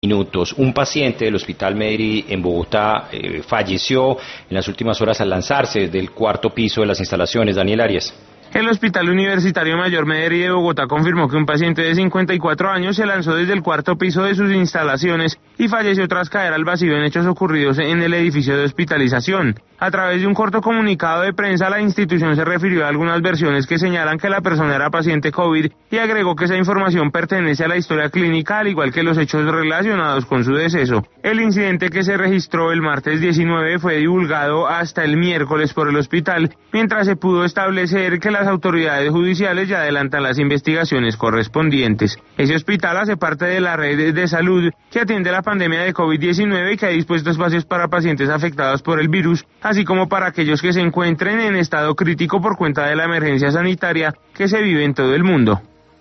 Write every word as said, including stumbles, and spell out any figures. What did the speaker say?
minutos. Un paciente del Hospital Medri en Bogotá eh, falleció en las últimas horas al lanzarse desde el cuarto piso de las instalaciones. Daniel Arias. El Hospital Universitario Mayor Medri de Bogotá confirmó que un paciente de cincuenta y cuatro años se lanzó desde el cuarto piso de sus instalaciones y falleció tras caer al vacío en hechos ocurridos en el edificio de hospitalización. A través de un corto comunicado de prensa, la institución se refirió a algunas versiones que señalan que la persona era paciente COVID y agregó que esa información pertenece a la historia clínica, al igual que los hechos relacionados con su deceso. El incidente, que se registró el martes diecinueve, fue divulgado hasta el miércoles por el hospital, mientras se pudo establecer que las autoridades judiciales ya adelantan las investigaciones correspondientes. Ese hospital hace parte de la red de salud que atiende la pandemia de COVID diecinueve y que ha dispuesto espacios para pacientes afectados por el virus, así como para aquellos que se encuentren en estado crítico por cuenta de la emergencia sanitaria que se vive en todo el mundo.